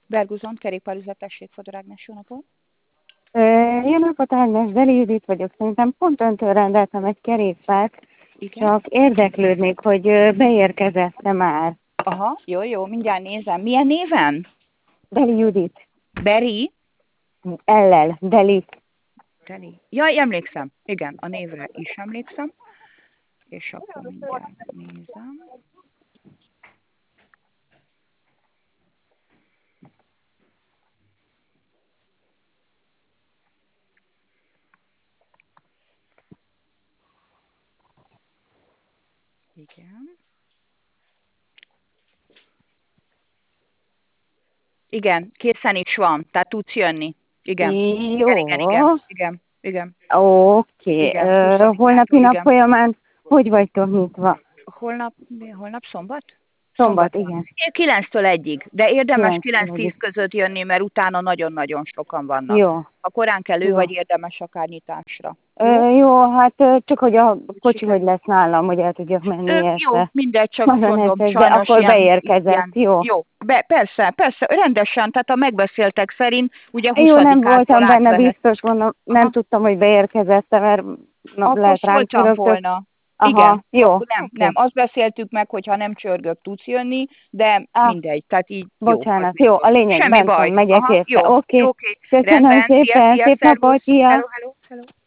Berguzon, kerékpárüzlet, tessék, Fodor Ágnes, jó napot. Jó napot, Ágnes, Deli Judit vagyok. Szerintem pont öntől rendeltem egy kerékpárt, Igen. csak érdeklődnék, hogy beérkezett-e már. Aha, jó, mindjárt nézem. Milyen néven? Deli Judit. Beri? Ellel, Deli. Deli. Jaj, emlékszem. Igen, a névre is emlékszem. És akkor mindjárt nézem. Igen. Igen, készen is van, tehát tudsz jönni. Igen. Jó. Igen. Oké. Igen, 20-án, Holnapi nap igen. folyamán hogy vagytok nyitva? Holnap szombat? Szombat, Szombat van. igen. 9-től 1-ig, de érdemes 9-től 9-10 között jönni, mert utána nagyon-nagyon sokan vannak. Jó, Ha korán kelő jó. vagy, érdemes akár nyitásra. Jó? Jó, hát csak hogy a kocsi hogy Sikerül. lesz nálam, hogy el tudjak menni Jó, érte. mindegy, csak Az a mondom, nehéz, de sajnos akkor beérkezett, jó. jó. Persze, rendesen, tehát a megbeszéltek szerint, ugye Jó, nem 20-ától voltam benne átvehet. biztos, mondom, nem Aha, tudtam, hogy beérkezett-e, mert akkor lehet rám szóltam csörögtök. volna. Aha, Igen, jó, akkor nem. oké. Azt beszéltük meg, hogy ha nem csörgök, tudsz jönni, de Ah, mindegy, tehát így jó, az bocsánat, jó, a biztos. lényeg, Semmi bent van, baj. megyek Aha, érte. jó, Oké, oké. köszönöm Rendben, szépen, szia, szép napot, szervusz. szia! Hello.